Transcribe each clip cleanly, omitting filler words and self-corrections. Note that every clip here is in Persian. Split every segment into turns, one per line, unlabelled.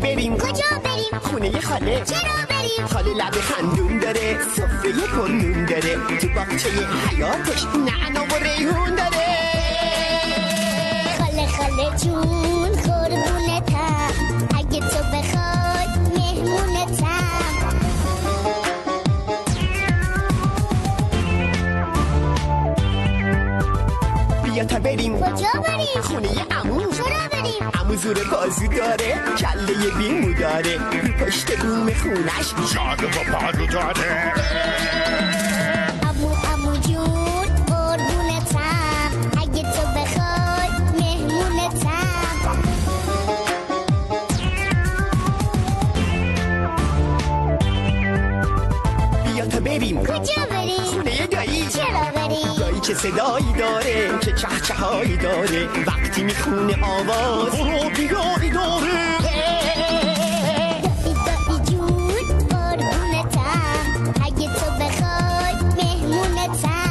بریم؟
کجا بریم؟
خونه خاله.
چرا بریم؟
خاله لب خندون داره، سفره پرنون داره، تو باغچه حیاتش نعنا و ریحون داره.
خاله خاله جون قربونتم، اگه تو بخوای مهمونتم.
بیا تا بریم.
کجا بریم؟
خونه عمو.
چرا بریم؟
عمو زور بازو داره، کله بیمو داره، رو پشت بوم خونش
جاده با پالو داره.
عمو جون قربونتم، اگه تو بخوای مهمونتم.
بیا تا بریم.
کجا بریم؟
خونه دایی.
چرا بریم؟
دایی چه صدایی داره، چه چهچهایی داره، وقتی میخونه آواز برو بیایی داره.
دایی جون قربونتم، اگه تو بخوای مهمونتم.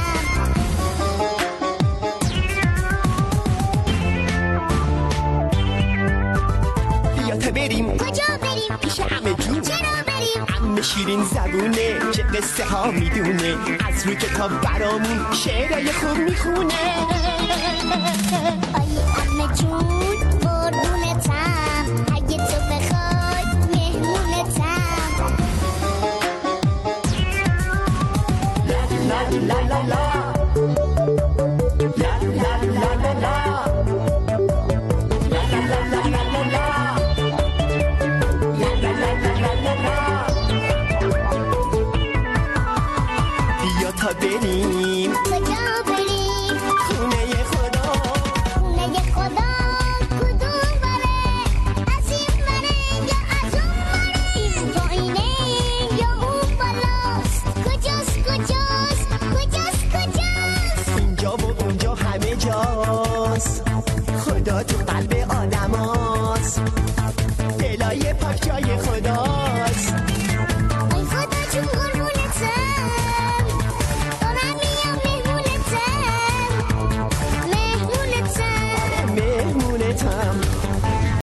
بیا تا بریم.
کجا بریم؟
پیش عمه جون.
چرا بریم؟
عمه شیرین زبونه، چه قصه ها میدونه، از روی کتاب برامون شعرهای خوب میخونه.
آی عمه جون قربونتم، اگه تو بخوای مهمونتم.
لا لا لا لا بریم.
کجا بریم؟
خونه خدا.
خونه خدا کدوم بره؟ از این بره یا از اون بره؟ این پایینه یا اون بالاست؟ کجاست؟
اینجا و اونجا همه جاست، خدا تو قلب آدم هاست، دلای پاک جای خداست.
ای خدا جون قربونه